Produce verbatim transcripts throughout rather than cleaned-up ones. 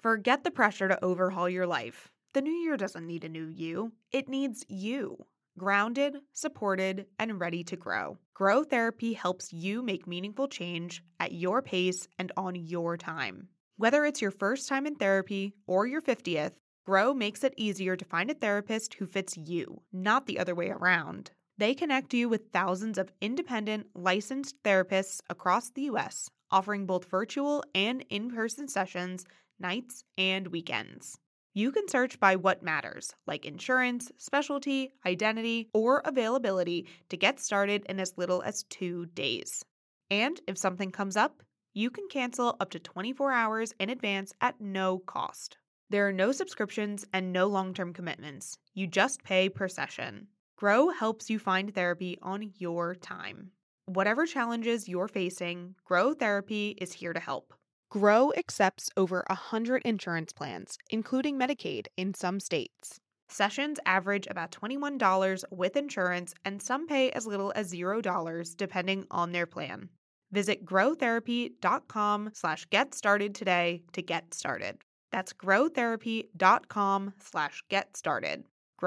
Forget the pressure to overhaul your life. The new year doesn't need a new you. It needs you. Grounded, supported, and ready to grow. Grow Therapy helps you make meaningful change at your pace and on your time. Whether it's your first time in therapy or your fiftieth, Grow makes it easier to find a therapist who fits you, not the other way around. They connect you with thousands of independent, licensed therapists across the U S, offering both virtual and in-person sessions, nights and weekends. You can search by what matters, like insurance, specialty, identity, or availability to get started in as little as two days. And if something comes up, you can cancel up to twenty-four hours in advance at no cost. There are no subscriptions and no long-term commitments. You just pay per session. Grow helps you find therapy on your time. Whatever challenges you're facing, Grow Therapy is here to help. Grow accepts over one hundred insurance plans, including Medicaid in some states. Sessions average about twenty-one dollars with insurance, and some pay as little as zero dollars depending on their plan. Visit growtherapy.com slash get started today to get started. That's growtherapy.com slash get started.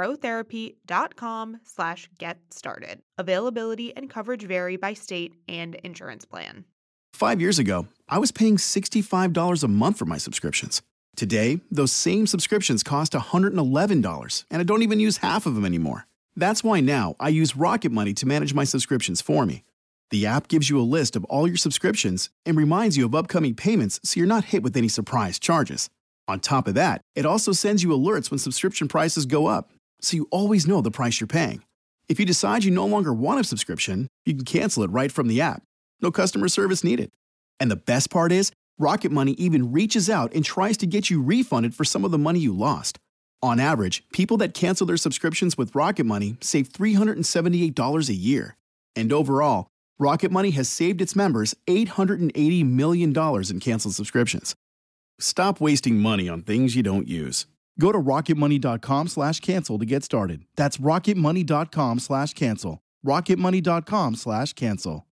growtherapy.com slash get started. Availability and coverage vary by state and insurance plan. Five years ago, I was paying sixty-five dollars a month for my subscriptions. Today, those same subscriptions cost one hundred eleven dollars, and I don't even use half of them anymore. That's why now I use Rocket Money to manage my subscriptions for me. The app gives you a list of all your subscriptions and reminds you of upcoming payments so you're not hit with any surprise charges. On top of that, it also sends you alerts when subscription prices go up, so you always know the price you're paying. If you decide you no longer want a subscription, you can cancel it right from the app. No customer service needed. And the best part is, Rocket Money even reaches out and tries to get you refunded for some of the money you lost. On average, people that cancel their subscriptions with Rocket Money save three hundred seventy-eight dollars a year. And overall, Rocket Money has saved its members eight hundred eighty million dollars in canceled subscriptions. Stop wasting money on things you don't use. Go to rocketmoney.com slash cancel to get started. That's rocketmoney.com slash cancel. rocketmoney.com slash cancel.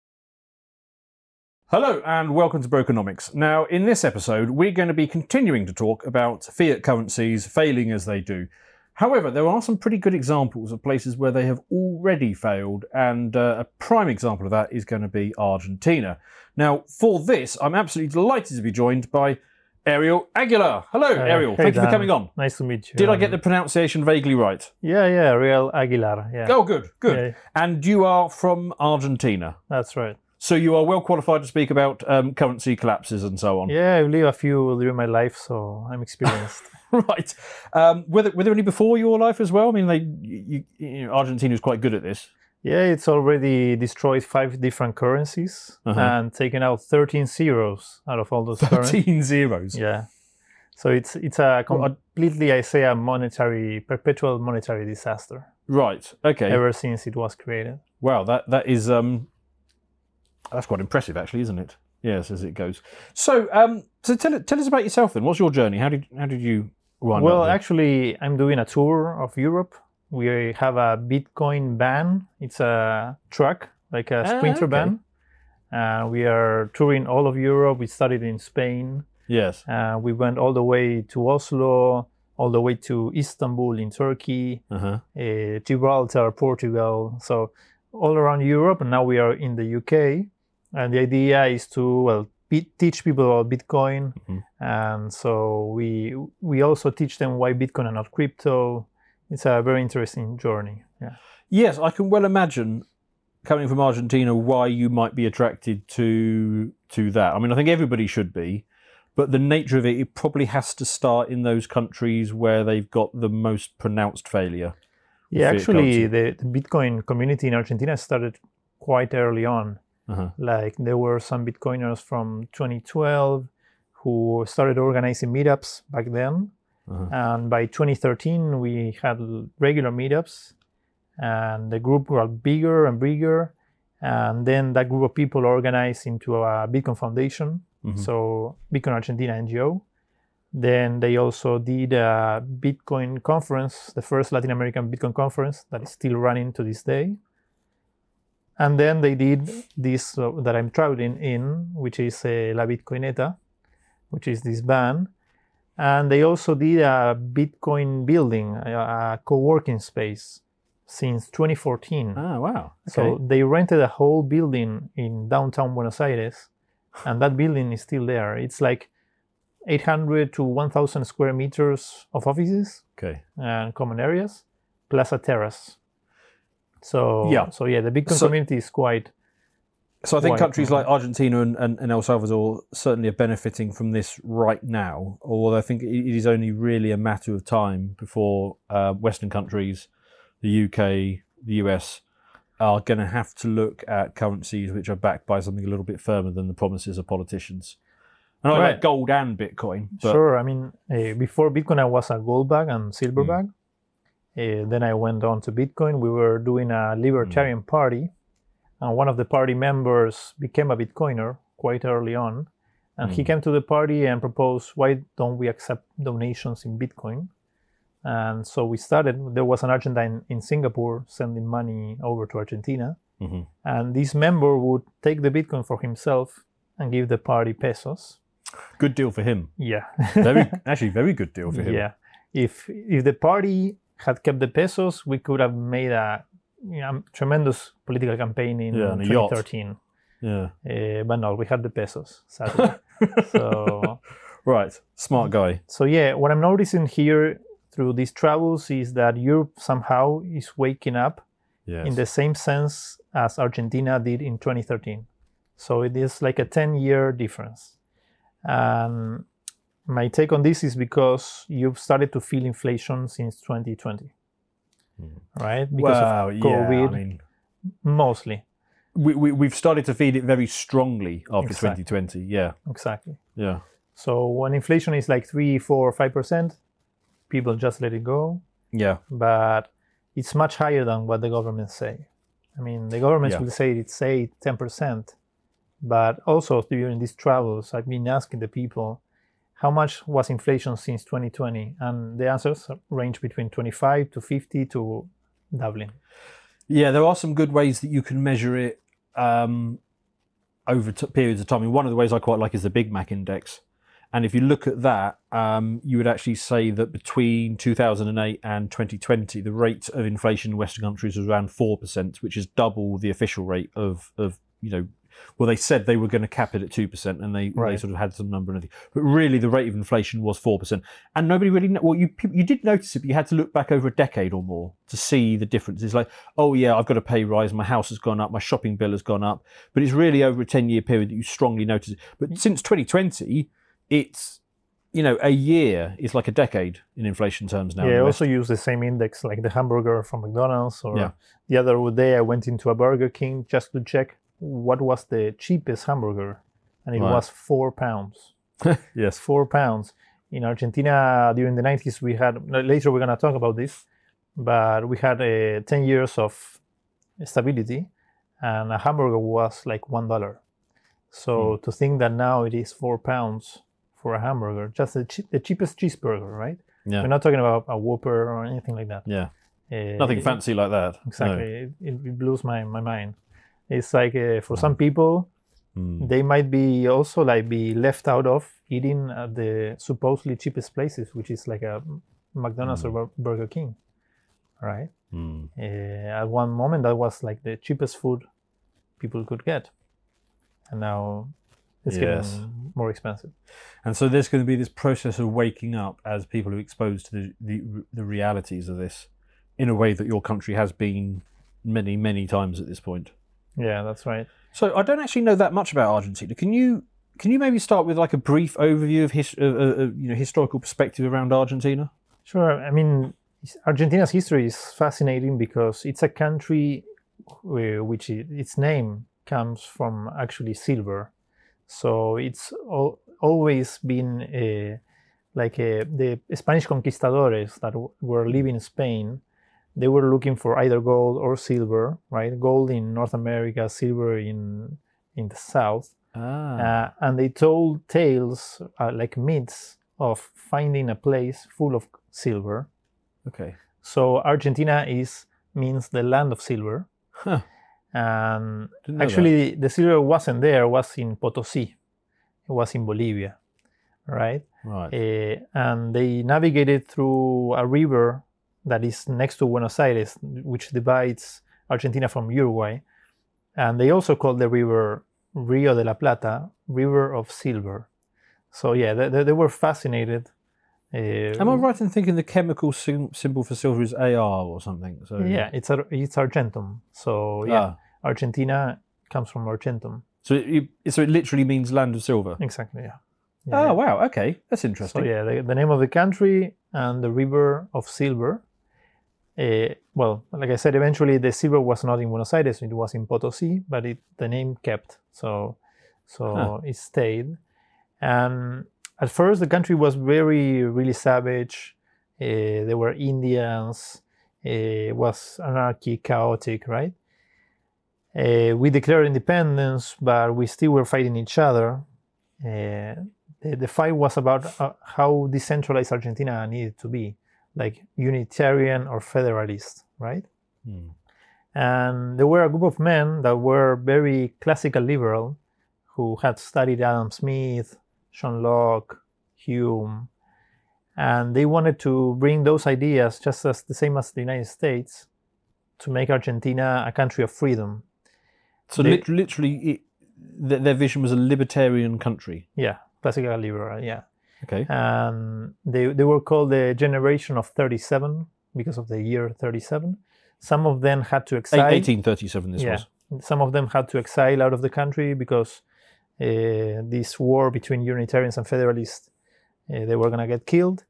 Hello and welcome to Brokenomics. Now, in this episode, we're going to be continuing to talk about fiat currencies failing as they do. However, there are some pretty good examples of places where they have already failed, and uh, a prime example of that is going to be Argentina. Now, for this, I'm absolutely delighted to be joined by Ariel Aguilar. Hello, Uh, Ariel. hey, Thank you for Dan. coming on. Nice to meet you. Did I Um, get the pronunciation vaguely right? Yeah, yeah, Ariel Aguilar. Yeah, Oh, good, good. Yeah. And you are from Argentina. that's right. So you are well qualified to speak about um, currency collapses and so on. Yeah, I've lived a few during my life, so I'm experienced. Right. Um, were, there, were there any before your life as well? I mean, they, you, you know, Argentina is quite good at this. Yeah, it's already destroyed five different currencies Uh-huh. and taken out thirteen zeros out of all those currencies. thirteen zeros. Yeah. So it's it's a completely, I say, a monetary, perpetual monetary disaster Right. Okay. ever since it was created. Wow. That that is um, that's quite impressive, actually, isn't it? Yes, as it goes. So, um, so tell tell us about yourself then. What's your journey? How did how did you wind Well, up there? actually, I'm doing a tour of Europe. We have a Bitcoin van. It's a truck, like a Ah, sprinter okay. van. Uh, we are touring all of Europe. We started in Spain. Yes. Uh, we went all the way to Oslo, all the way to Istanbul in Turkey, Uh huh. uh, Gibraltar, Portugal. So all around Europe. And now we are in the U K. And the idea is to, well, be- teach people about Bitcoin. Mhm. And so we we also teach them why Bitcoin and not crypto. It's a very interesting journey. Yeah. Yes, I can well imagine, coming from Argentina, why you might be attracted to to that. I mean, I think everybody should be, but the nature of it, it probably has to start in those countries where they've got the most pronounced failure. with Yeah, fiat actually, currency. the, the Bitcoin community in Argentina started quite early on. Uh-huh. Like there were some Bitcoiners from twenty twelve who started organizing meetups back then. Uh-huh. And by twenty thirteen, we had regular meetups, and the group got bigger and bigger. And then that group of people organized into a Bitcoin Foundation, Mhm. so Bitcoin Argentina N G O. Then they also did a Bitcoin conference, the first Latin American Bitcoin conference that is still running to this day. And then they did this uh, that I'm traveling in, which is uh, La Bitcoineta, which is this van. And they also did a Bitcoin building, a, a co-working space since twenty fourteen. Ah, wow. Okay. So they rented a whole building in downtown Buenos Aires, and that building is still there. It's like eight hundred to one thousand square meters of offices okay. and common areas, plus a terrace. So yeah, so yeah, the Bitcoin so, community is quite. So I think quite, countries like Argentina and, and, and El Salvador certainly are benefiting from this right now, although I think it is only really a matter of time before uh, Western countries, the U K, the U S, are going to have to look at currencies which are backed by something a little bit firmer than the promises of politicians. And I right. like gold and Bitcoin. But... Sure. I mean, uh, before Bitcoin, I was a gold bag and silver mm. bag. Uh, then I went on to Bitcoin. We were doing a libertarian mm. party, and one of the party members became a Bitcoiner quite early on. And mm. he came to the party and proposed, why don't we accept donations in Bitcoin? And so we started. There was an Argentine in Singapore sending money over to Argentina. Mm-hmm. And this member would take the Bitcoin for himself and give the party pesos. Good deal for him. Yeah. very, actually, very good deal for him. Yeah. If if the party had kept the pesos, we could have made a you know, tremendous political campaign in yeah, twenty thirteen. Yeah. Uh, but no, we had the pesos, sadly. so, right. Smart guy. So yeah, what I'm noticing here through these travels is that Europe somehow is waking up yes. in the same sense as Argentina did in twenty thirteen. So it is like a ten-year difference. And my take on this is because you've started to feel inflation since twenty twenty, mm. right? Because well, of COVID, yeah, I mean, mostly. We, we, we've started to feel it very strongly after exactly. twenty twenty, yeah. Exactly. Yeah. So when inflation is like three, four, five percent, people just let it go. Yeah. But it's much higher than what the governments say. I mean, the governments yeah. will say it's, say, ten percent. But also during these travels, I've been asking the people, how much was inflation since twenty twenty? And the answers range between twenty-five to fifty to doubling. Yeah, there are some good ways that you can measure it um, over t- periods of time. I mean, one of the ways I quite like is the Big Mac Index. And if you look at that, um, you would actually say that between two thousand eight and twenty twenty, the rate of inflation in Western countries was around four percent, which is double the official rate of, of you know, well, they said they were going to cap it at two percent, and they, right. they sort of had some number and everything. But really, the rate of inflation was four percent. And nobody really, know, well, you you did notice it, but you had to look back over a decade or more to see the difference. It's like, oh, yeah, I've got a pay rise, my house has gone up, my shopping bill has gone up. But it's really over a ten-year period that you strongly notice it. But since twenty twenty, it's, you know, a year is like a decade in inflation terms now. Yeah, I also use the same index, like the hamburger from McDonald's. Or yeah. the other day, I went into a Burger King just to check what was the cheapest hamburger, and it right. was four pounds. Yes, four pounds. In Argentina, during the nineties, we had, later we're going to talk about this, but we had uh, ten years of stability, and a hamburger was like one dollar. So mm. to think that now it is four pounds for a hamburger, just the, che- the cheapest cheeseburger, right? Yeah. We're not talking about a Whopper or anything like that. Yeah, uh, nothing it, fancy like that. Exactly, no. it, it blows my, my mind. It's like uh, for some people, mm. they might be also like be left out of eating at the supposedly cheapest places, which is like a McDonald's mm. or Burger King, right? Mm. Uh, at one moment, that was like the cheapest food people could get, and now it's yes. getting more expensive. And so there's going to be this process of waking up as people are exposed to the, the the realities of this in a way that your country has been many, many times at this point. Yeah, that's right. So I don't actually know that much about Argentina. Can you can you maybe start with like a brief overview of his, uh, uh, you know, historical perspective around Argentina? Sure. I mean, Argentina's history is fascinating because it's a country which it, its name comes from actually silver. So it's al- always been a, like a, the Spanish conquistadores that w- were living in Spain. They were looking for either gold or silver, right? Gold in North America, silver in in the South. Ah. Uh, and they told tales, uh, like myths, of finding a place full of silver. Okay. So Argentina is means the land of silver. Huh. And actually, that. the silver wasn't there, it was in Potosí. It was in Bolivia, right? Right. Uh, and they navigated through a river that is next to Buenos Aires, which divides Argentina from Uruguay. And they also called the river Rio de la Plata, River of Silver. So yeah, they, they were fascinated. Uh, Am I right in thinking the chemical sim- symbol for silver is A R or something? So Yeah, it's a, it's Argentum. So yeah, Ah. Argentina comes from Argentum. So it, it so it literally means land of silver. Exactly. Yeah. Oh Yeah. wow, okay, that's So interesting. yeah, the, the name of the country and the River of Silver. Uh, well, like I said, eventually the silver was not in Buenos Aires; it was in Potosí, but it, the name kept. So, so Huh. it stayed. And at first, the country was very, really savage. Uh, there were Indians. Uh, it was anarchy, chaotic, right? Uh, we declared independence, but we still were fighting each other. Uh, the, the fight was about uh, how decentralized Argentina needed to be, like unitarian or federalist, right? Hmm. And there were a group of men that were very classical liberal, who had studied Adam Smith, John Locke, Hume, and they wanted to bring those ideas, just as the same as the United States, to make Argentina a country of freedom. So They- lit- literally, it, th- their vision was a libertarian country. Yeah, classical liberal, yeah. Okay. And they, they were called the generation of thirty-seven because of the year thirty-seven. Some of them had to exile. eighteen thirty-seven. This yeah, was. some of them had to exile out of the country because uh, this war between Unitarians and Federalists, uh, they were going to get killed.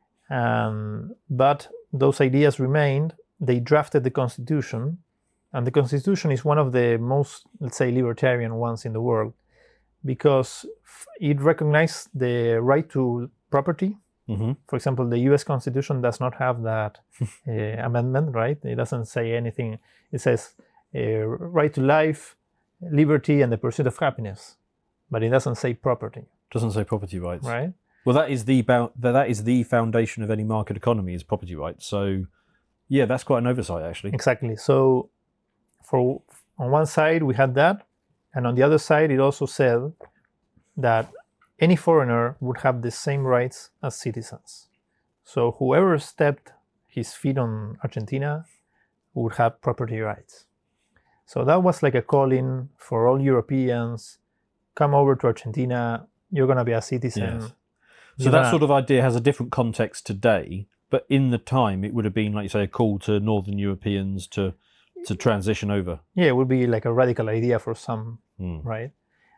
Um, but those ideas remained. They drafted the Constitution, and the Constitution is one of the most, let's say, libertarian ones in the world, because f- it recognized the right to property. Mm-hmm. For example, the U S Constitution does not have that uh, amendment, right? It doesn't say anything. It says uh, right to life, liberty, and the pursuit of happiness, but it doesn't say property, Doesn't say property rights. right? Well, that is the bou- that is the foundation of any market economy is property rights. So, yeah, that's quite an oversight actually. Exactly. So, for on one side we had that, and on the other side it also said that any foreigner would have the same rights as citizens. So whoever stepped his feet on Argentina would have property rights. So that was like a calling for all Europeans: come over to Argentina. You're gonna be a citizen. Yes. You're So that gonna- sort of idea has a different context today, but in the time it would have been, like you say, a call to Northern Europeans to to transition over. yeah, it would be like a radical idea for some, Hmm. right?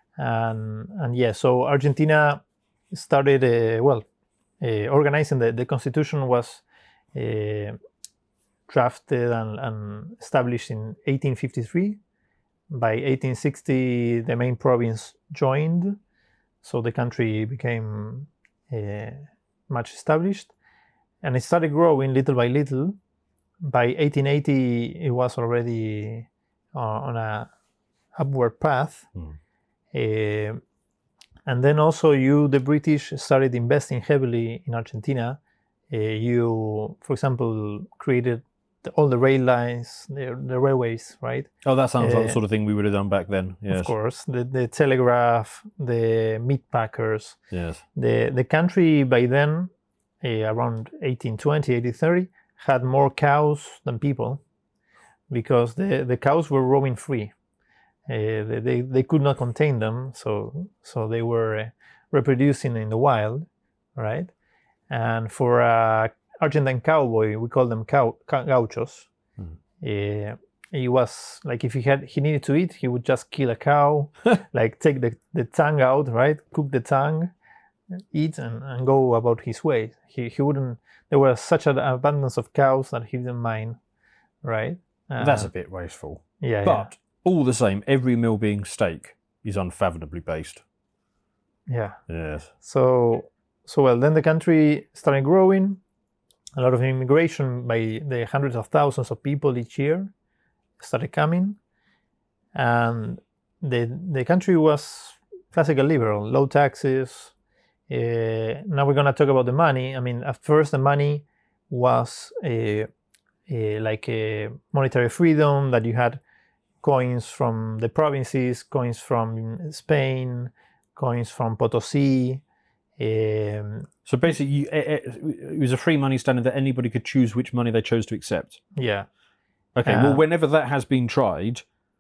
And and yeah, so Argentina started uh, well uh, organizing the the constitution was uh, drafted and, and established in eighteen fifty-three. By eighteen sixty, the main province joined, so the country became uh, much established, and it started growing little by little. By eighteen eighty, it was already uh, on a upward path. Mm. Uh, and then also you, the British, started investing heavily in Argentina. Uh, you, for example, created the, all the rail lines, the, the railways, right? Oh, that sounds like the Uh, sort of thing we would have done back then. Yes. Of course, the, the telegraph, the meat packers. Yes. The, the country by then, uh, around eighteen twenty, eighteen thirty, had more cows than people, because the, the cows were roaming free. Uh, they, they, they could not contain them, so so they were uh, reproducing in the wild, right? And for a Argentine cowboy, we call them cow, ca- gauchos. Mhm. Uh, he was like, if he had he needed to eat, he would just kill a cow, like take the, the tongue out, right? Cook the tongue, eat, and, and go about his way. He he wouldn't. There was such an abundance of cows that he didn't mind, right? Uh, That's a bit wasteful. yeah, But all the same, every meal being steak is unfathomably based. yeah. Yes. So, so well, then the country started growing. A lot of immigration by the hundreds of thousands of people each year started coming, and the the country was classical liberal, low taxes. Uh, now we're gonna talk about the money. I mean, at first the money was a, a, like a monetary freedom, that you had coins from the provinces, coins from Spain, coins from Potosí. Um, So basically, you, it, it was a free money standard that anybody could choose which money they chose to accept. yeah, Okay, Uh, well, whenever that has been tried,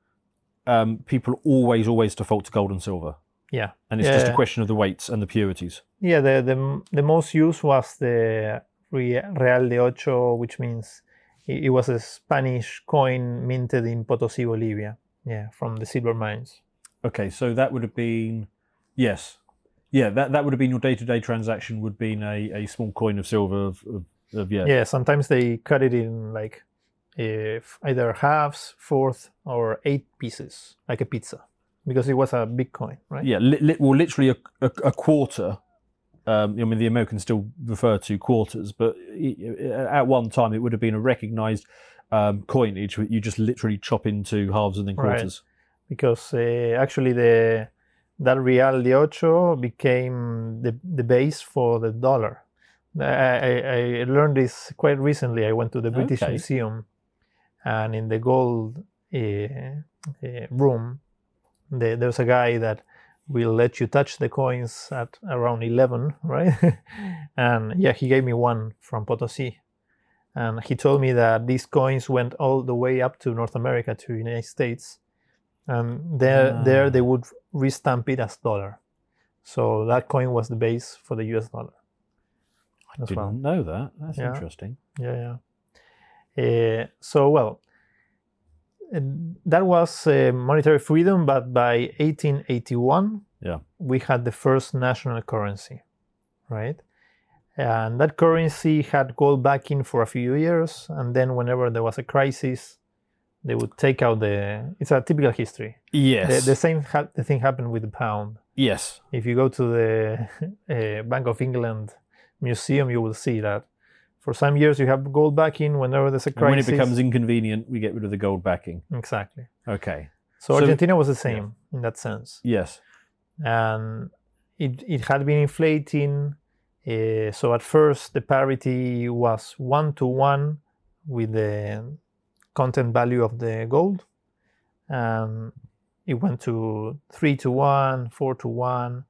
um, people always, always default to gold and silver. yeah. And it's just a Yeah. question of the weights and the purities. Yeah, the, the the most used was the Re- Real de Ocho, which means it, it was a Spanish coin minted in Potosí, Bolivia. Yeah, from the silver mines. Okay, so that would have been, yes. Yeah, that, that would have been your day-to-day transaction, would have been a, a small coin of silver of, of, of yeah. Yeah, sometimes they cut it in like if either halves, fourth, or eight pieces, like a pizza, because it was a big coin, right? Yeah, li- li- well, literally a, a, a quarter. Um, I mean, the Americans still refer to quarters, but it, at one time it would have been a recognised um, coinage. You just literally chop into halves and then quarters. Right. Because uh, actually the that Real de Ocho became the, the base for the dollar. I, I, I learned this quite recently. I went to the British Okay. Museum, and in the gold uh, uh, room, the, there's a guy that will let you touch the coins at around eleven, right? And yeah, he gave me one from Potosí. And he told me that these coins went all the way up to North America, to the United States. And there, Ah. there they would restamp it as dollar. So that coin was the base for the U S dollar. I as didn't well. know that. That's Yeah. interesting. Yeah, yeah. Uh, so, well, uh, that was uh, monetary freedom, but by eighteen eighty-one, Yeah. we had the first national currency, right? And that currency had gold backing for a few years, and then whenever there was a crisis, they would take out the. It's a typical history. Yes. The, the same ha- the thing happened with the pound. yes. If you go to the uh, Bank of England museum, you will see that for some years you have gold backing. Whenever there's a And when crisis, it becomes inconvenient, we get rid of the gold backing. exactly. Okay. So, So- Argentina was the same in that sense, Yes. and it it had been inflating. Uh, so at first the parity was one to one with the content value of the gold, and it went to three to one, four to one,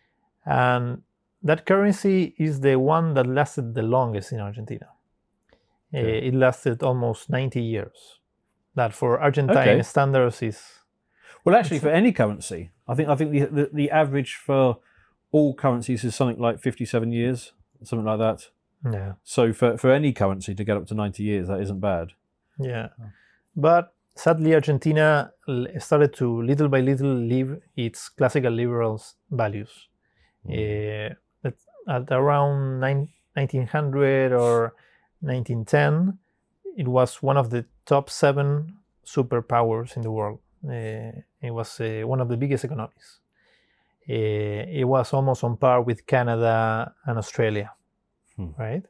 and that currency is the one that lasted the longest in Argentina. Uh, Okay. it lasted almost ninety years. That for Argentine Okay. standards is Well, actually, for any currency, I think I think the, the the average for all currencies is something like fifty-seven years, something like that. yeah. So for, for any currency to get up to ninety years, that isn't bad. Yeah, but sadly, Argentina l- started to little by little leave its classical liberal values. Uh, at, at around nine, nineteen hundred or nineteen ten, it was one of the top seven superpowers in the world. Uh, it was uh, one of the biggest economies. Uh, it was almost on par with Canada and Australia, Hmm. right?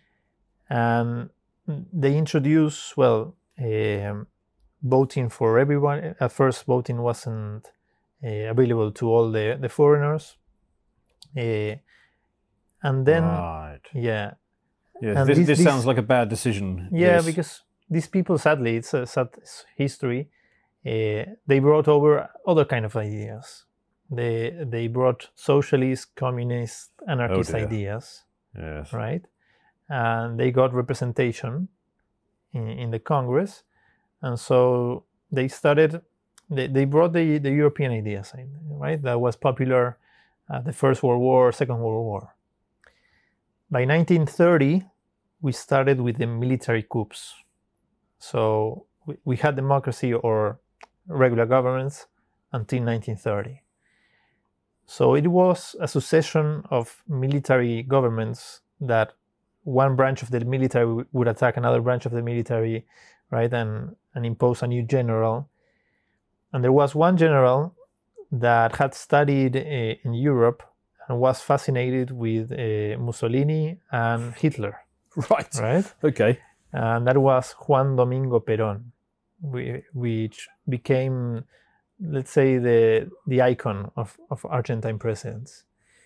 And they introduced, well, um, voting for everyone. At first, voting wasn't uh, available to all the, the foreigners. Uh, and then, right. yeah, Yeah, and this, this- this, this- sounds like a bad decision. yeah, this. because these people, sadly, it's a sad history. Uh, they brought over other kind of ideas. They they brought socialist, communist, anarchist dear. ideas, Yes. right? And they got representation in, in the Congress, and so they started. They, they brought the, the European ideas in, right? That was popular at the First World War, Second World War. By nineteen thirty, we started with the military coups. So we, we had democracy or regular governments until nineteen thirty. So it was a succession of military governments that one branch of the military w- would attack another branch of the military, right, and, and impose a new general. And there was one general that had studied uh, in Europe and was fascinated with uh, Mussolini and Hitler, Right. right? Okay. And that was Juan Domingo Perón, whi- which became, let's say, the the icon of, of Argentine presidents.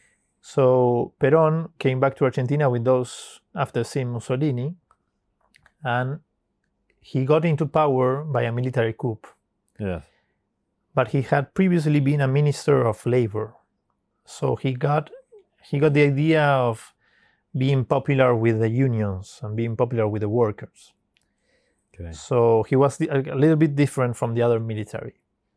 So Perón came back to Argentina with those after seeing Mussolini, and he got into power by a military coup. Yes. But he had previously been a minister of labor, so he got he got the idea of being popular with the unions and being popular with the workers. Okay. So he was a little bit different from the other military.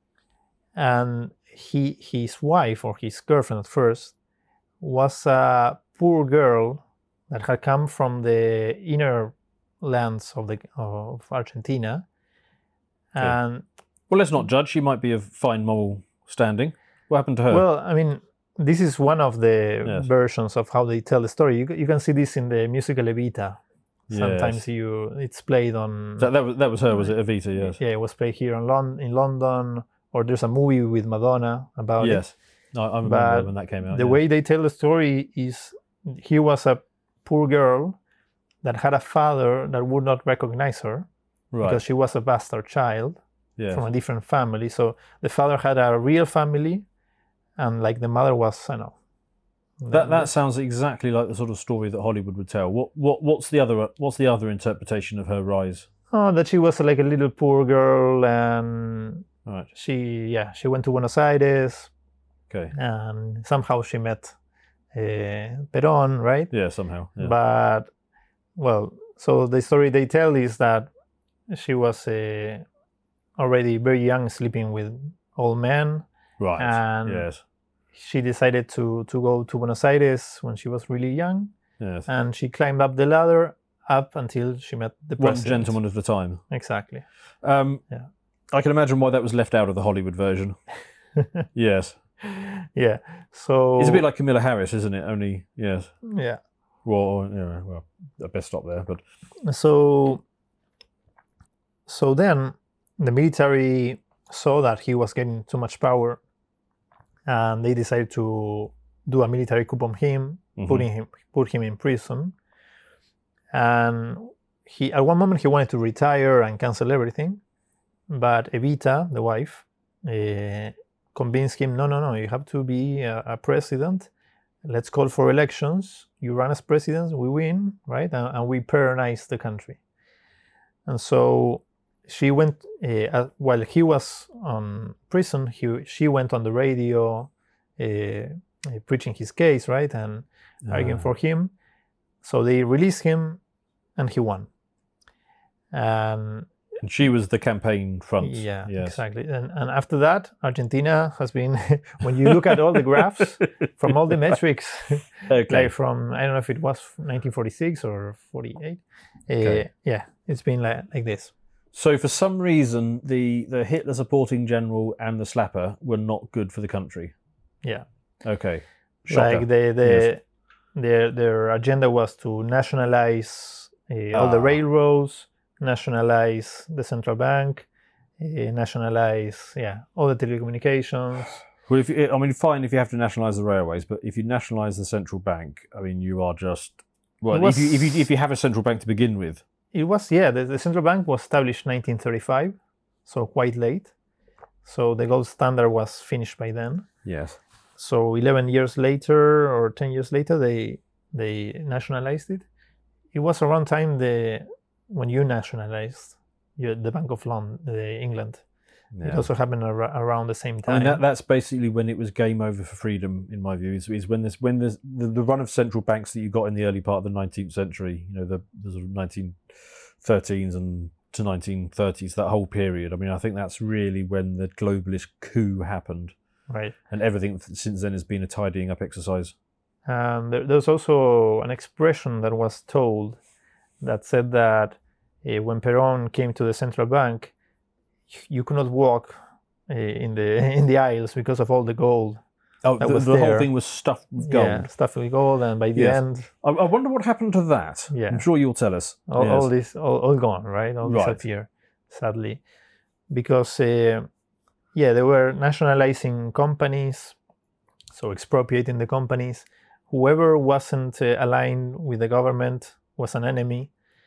And he, his wife, or his girlfriend at first, was a poor girl that had come from the inner lands of the of Argentina. Okay. And Well, let's not judge. She might be of fine moral standing. What happened to her? well, I mean, this is one of the Yes. versions of how they tell the story. You, you can see this in the musical Evita. Sometimes Yes. you it's played on. That, that was that was her, was it? Evita, yes. Yeah, it was played here in, Lon- in London, or there's a movie with Madonna about it. Yes. No, I remember But when that came out. The yeah. way they tell the story is he was a poor girl that had a father that would not recognize her right. because she was a bastard child yes. from a different family. So the father had a real family, and like the mother was, I don't know. That that sounds exactly like the sort of story that Hollywood would tell. What what what's the other what's the other interpretation of her rise? Oh, that she was like a little poor girl, and Right. she yeah she went to Buenos Aires, Okay. and somehow she met uh, Perón, right? Yeah. Somehow. Yeah. But well, so the story they tell is that she was uh, already very young, sleeping with old men. right. and- yes. She decided to to go to Buenos Aires when she was really young, Yes. and she climbed up the ladder up until she met the One president. gentleman at a time. Exactly. Um, Yeah. I can imagine why that was left out of the Hollywood version. yes. Yeah. So It's a bit like Camilla Harris, isn't it? Only yes. yeah. Well, yeah. Well, I best stop there. But So so then the military saw that he was getting too much power, and they decided to do a military coup on him, Mhm. putting him put him in prison. And he at one moment he wanted to retire and cancel everything, but Evita, the wife, uh, convinced him, no, no, no, you have to be a, a president. Let's call for elections. You run as president, we win, right? And, and we Peronize the country. And so she went, uh, uh, while he was on prison, he, she went on the radio uh, uh, preaching his case, right? And arguing Ah. for him. So they released him, and he won. And And she was the campaign front. yeah, Yes. exactly. And, and after that, Argentina has been, when you look at all the graphs from all the metrics, Okay. like from, I don't know if it was nineteen forty-six or forty-eight, uh, Okay. yeah, it's been like, like this. So for some reason, the the Hitler supporting general and the slapper were not good for the country. Yeah. Okay. Shocker. Like the, the, Yes. their, their agenda was to nationalize uh, all the Ah. railroads, nationalize the central bank, uh, nationalize, yeah, all the telecommunications. Well, if you, I mean, fine if you have to nationalise the railways, but if you nationalise the central bank, I mean, you are just well. was- if you if you if you have a central bank to begin with, It was, yeah, the, the central bank was established in nineteen thirty-five, so quite late. So the gold standard was finished by then. yes. So eleven years later or ten years later, they they nationalized it. It was around time the when you nationalized you, the Bank of London, the England. It Yeah. also happened ar- around the same I time. mean, that, that's basically when it was game over for freedom, in my view. Is, is when this when there's the, the run of central banks that you got in the early part of the nineteenth century. You know, the, the sort of nineteen thirteens and to nineteen thirties, that whole period. I mean, I think that's really when the globalist coup happened, Right. and everything since then has been a tidying up exercise. And there, there's also an expression that was told that said that uh, when Perón came to the central bank, you could not walk uh, in the in the aisles because of all the gold. Oh, That the, was the whole there. thing was stuffed with gold. Yeah, stuffed with gold, and by the Yes. end, I, I wonder what happened to that. Yeah. I'm sure you'll tell us. all, Yes. all this all, all gone, right? All Right. disappear, sadly, because uh, yeah, they were nationalizing companies, so expropriating the companies. Whoever wasn't uh, aligned with the government was an enemy.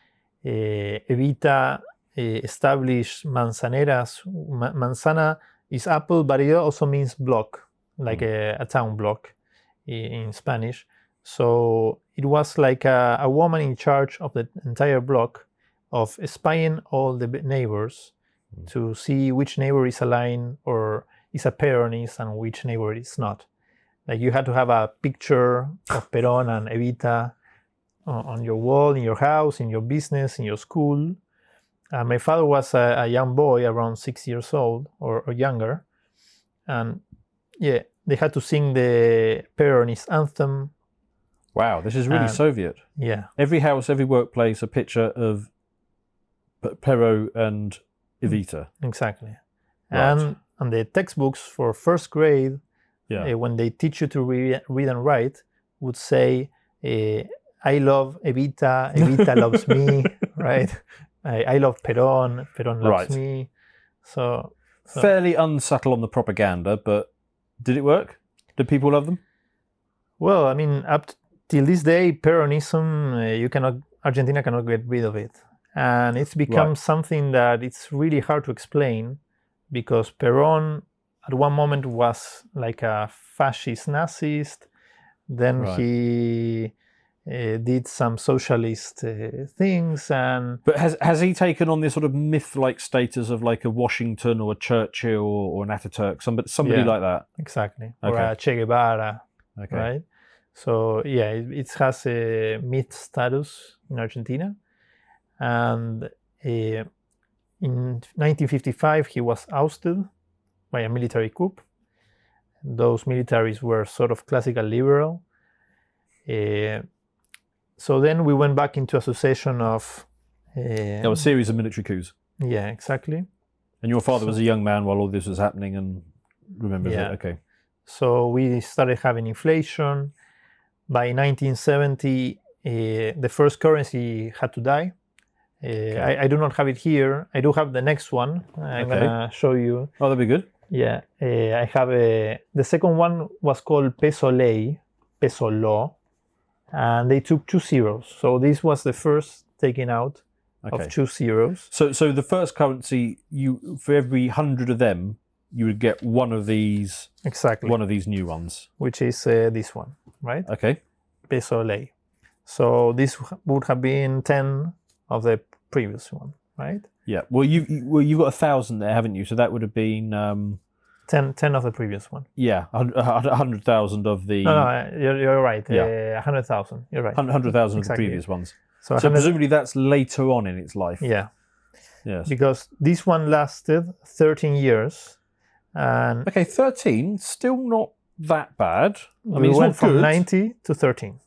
Uh, Evita uh, established manzaneras. Ma- manzana is apple, but it also means block, like a, a town block i- in Spanish. So it was like a, a woman in charge of the entire block of spying all the b- neighbors to see which neighbor is aligned or is a Peronist and which neighbor is not. Like you had to have a picture of Perón and Evita on, on your wall, in your house, in your business, in your school. Uh, my father was a, a young boy, around six years old or, or younger. And yeah, they had to sing the Peronist anthem. Wow, this is really And- Soviet. Yeah, Every house, every workplace, a picture of P- Perot and Evita. exactly. Right. And and the textbooks for first grade, Yeah. uh, when they teach you to read, read and write, would say, uh, I love Evita, Evita loves me, right? I, I love Perón, Perón loves Right. me. So, so Fairly unsubtle on the propaganda, but did it work? Did people love them? well, I mean, up t- till this day, Peronism, uh, you cannot, Argentina cannot get rid of it. And it's become Right. something that it's really hard to explain, because Perón at one moment was like a fascist Nazist, then Right. he uh, did some socialist uh, things, and But has has he taken on this sort of myth-like status of like a Washington or a Churchill or, or an Ataturk, somebody somebody Yeah. like that? exactly, or Okay. a Che Guevara, Okay. right? So yeah, it, it has a myth status in Argentina, and uh, in nineteen fifty-five he was ousted by a military coup. Those militaries were sort of classical liberal. Uh, so then we went back into a succession of uh, There was a series of military coups, yeah, exactly. and your father was a young man while all this was happening, and remembers Yeah. it. Okay. So we started having inflation. By nineteen seventy, uh, the first currency had to die. Uh, I, I do not have it here. I do have the next one. I'm Okay. gonna show you. Oh, that'd be good. Yeah, uh, I have a. The second one was called peso ley, peso law, and they took two zeros. So this was the first taking out Okay. of two zeros. So, so the first currency, you for every hundred of them, you would get one of these, Exactly. one of these new ones. Which is uh, this one, right? Okay. Peso ley. So this would have been ten of the previous one, right? Yeah. Well, you, you well you got a thousand there, haven't you? So that would have been um, ten, ten of the previous one. yeah, a hun- a hundred thousand of the No, no, uh, you're, you're right. Yeah. Uh, one hundred thousand. You're right. hun- hundred thousand of the Exactly. previous ones. So, So one hundred presumably that's later on in its life. yeah, Yes. because this one lasted thirteen years, and Okay, thirteen, still not that bad. I we mean, it's went not from good. ninety to thirteen.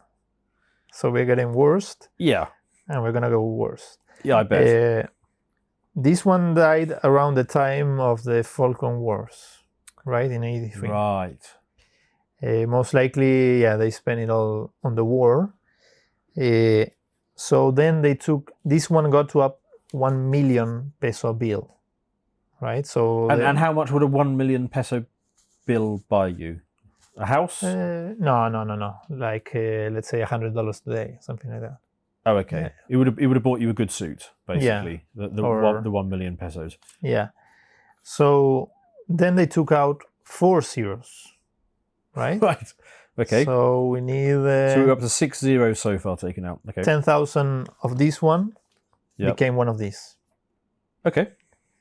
So we're getting worse, Yeah. and we're gonna go worse. Yeah, I bet. Uh, this one died around the time of the Falkland Wars, right, in eighty-three. Right. Uh, most likely, yeah, they spent it all on the war. Uh, so then they took, this one got to up one million peso bill, right? So And, the- and how much would a one million peso bill buy you? A house? uh, no, no, no, no. Like uh, let's say a hundred dollars today, something like that. oh, okay. yeah. It would have it would have bought you a good suit, basically. The the, Or- one, the one million pesos. Yeah. So then they took out four zeros, right? Right. Okay. So, So we need uh, we're up to six zeros so far taken out. Okay. ten thousand of this one Yep. became one of these. Okay.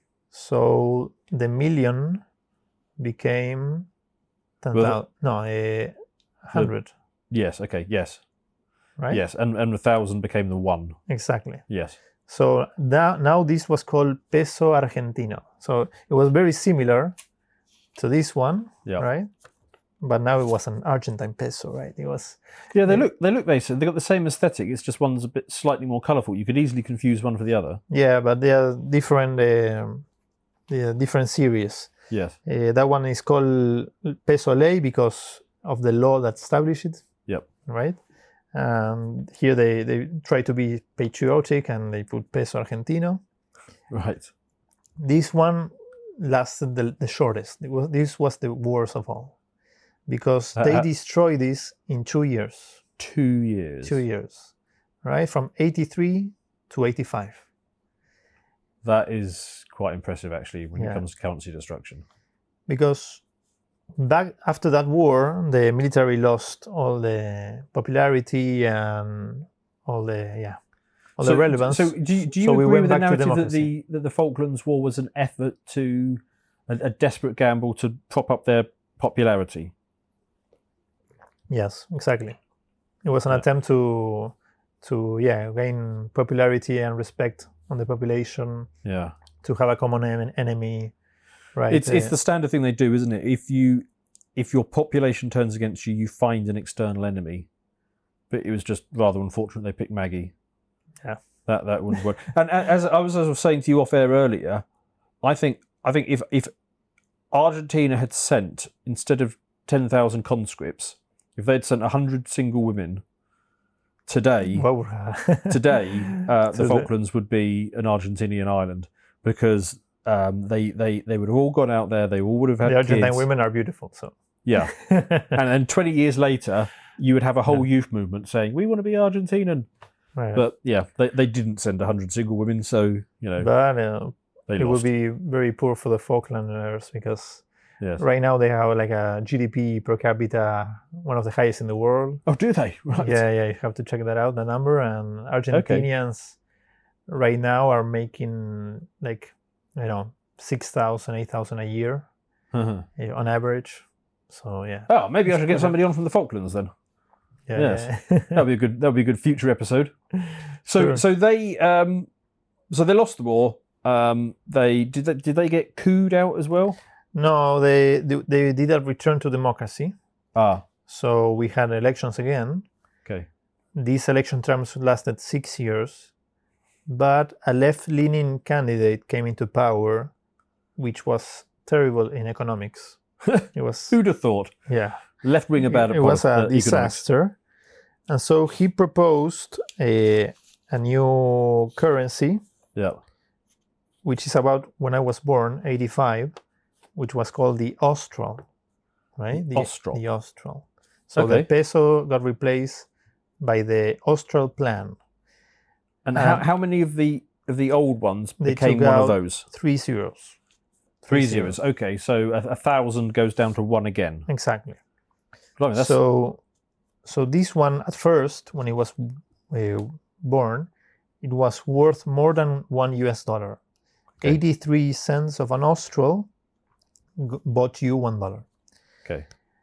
So the million became ten Well, thousand. No, a hundred, Yes. Okay. Yes. right? Yes. And and the thousand became the one. Exactly. Yes. So that, now this was called peso argentino. So it was very similar to this one, Yeah. right? But now it was an Argentine peso, right? It was Yeah. They look they look basically. They got the same aesthetic. It's just one's a bit slightly more colourful. You could easily confuse one for the other. yeah, but they are different. Um, they are different series. Yes. Uh, that one is called peso ley because of the law that established it. Yep. Right? And here they, they try to be patriotic and they put peso argentino. Right. This one lasted the, the shortest. It was, this was the worst of all because Uh, they uh, destroyed this in two years. Two years. Two years, right? From eighty-three to eighty-five. That is quite impressive, actually, when Yeah. it comes to currency destruction. Because back after that war, the military lost all the popularity and all the yeah, all so, the relevance. So, do you, do you So we agree went with the back to narrative that democracy. the that the Falklands War was an effort to a, a desperate gamble to prop up their popularity? Yes, exactly. It was an Yeah. attempt to, to yeah, gain popularity and respect on the population, Yeah. to have a common en- enemy, right? It's it's Uh, the standard thing they do, isn't it? If you if your population turns against you, you find an external enemy. But it was just rather unfortunate they picked Maggie. Yeah. That that wouldn't work. And a- as I was, as I was saying to you off air earlier, I think I think if if Argentina had sent, instead of ten thousand conscripts, if they'd sent a hundred single women today, what would- today uh, To the the- Falklands would be an Argentinian island, because um, they, they they would have all gone out there. They all would have had the Argentine kids. women are beautiful, so. Yeah, and then twenty years later, you would have a whole youth movement saying we want to be Argentinian. Right. But yeah, they they didn't send a hundred single women, so you know But uh, they it lost. would be very poor for the Falklanders because Yes. right now they have like a G D P per capita, one of the highest in the world. Oh, do they? Right. Yeah, yeah, you have to check that out, the number. And Argentinians right now are making like, you know, six thousand, eight thousand a year Uh-huh. eh, on average. So yeah. Oh, maybe I should get somebody on from the Falklands then. Yeah, Yes. yeah. That'll be a good. That'll be a good future episode. So, Sure. so they, um, so they lost the war. Um, they did. They, did they get cooed out as well? No, they, they they did a return to democracy. Ah, So we had elections again. okay. These election terms lasted six years, but a left-leaning candidate came into power, which was terrible in economics. It was, Who'd have thought? yeah, Left wing about it was a disaster. And so he proposed a, a new currency, Yeah. which is about when I was born, eighty-five, which was called the Austral, right? The Austral. The Austral. So Okay. the peso got replaced by the Austral plan. And how, Um, how many of the of the old ones They became took one out of those? Three zeros. Three three zeros. Okay, so a, a thousand goes down to one again. Exactly. Blimey, that's, So, so this one at first, when it was uh, born, it was worth more than one U S dollar. Okay. eighty-three cents of an Austral g- bought you one dollar. okay.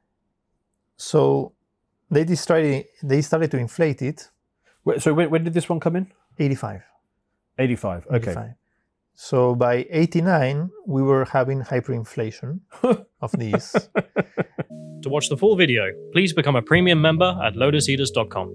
So they decided they started to inflate it. Wait, so when, when did this one come in? eighty-five. eighty-five. Okay. eighty-five. So by eighty-nine, we were having hyperinflation of these. To watch the full video, please become a premium member at lotus eaters dot com.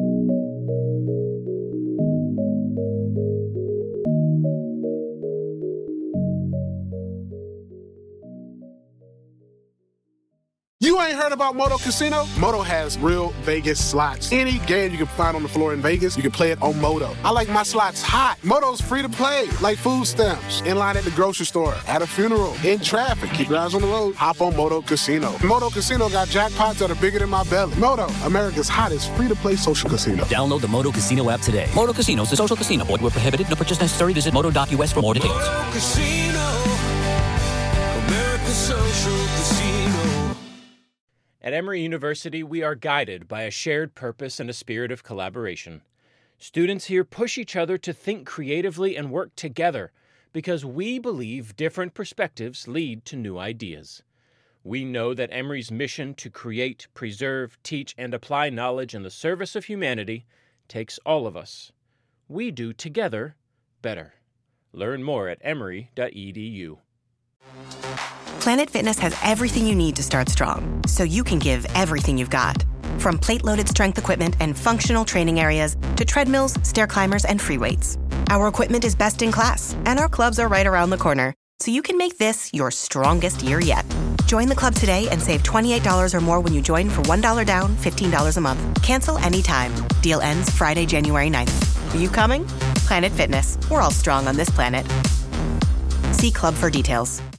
You ain't heard about Moto Casino? Moto has real Vegas slots. Any game you can find on the floor in Vegas, you can play it on Moto. I like my slots hot. Moto's free to play, like food stamps, in line at the grocery store, at a funeral, in traffic. Keep your eyes on the road. Hop on Moto Casino. Moto Casino got jackpots that are bigger than my belly. Moto, America's hottest free-to-play social casino. Download the Moto Casino app today. Moto Casino is a social casino. Void where prohibited. No purchase necessary. Visit moto dot U S for more details. Casino, America's social casino. At Emory University, we are guided by a shared purpose and a spirit of collaboration. Students here push each other to think creatively and work together because we believe different perspectives lead to new ideas. We know that Emory's mission to create, preserve, teach, and apply knowledge in the service of humanity takes all of us. We do together better. Learn more at emory dot e d u. Planet Fitness has everything you need to start strong, so you can give everything you've got. From plate-loaded strength equipment and functional training areas to treadmills, stair climbers, and free weights. Our equipment is best in class, and our clubs are right around the corner, so you can make this your strongest year yet. Join the club today and save twenty-eight dollars or more when you join for one dollar down, fifteen dollars a month. Cancel anytime. Deal ends Friday, January ninth. Are you coming? Planet Fitness. We're all strong on this planet. See club for details.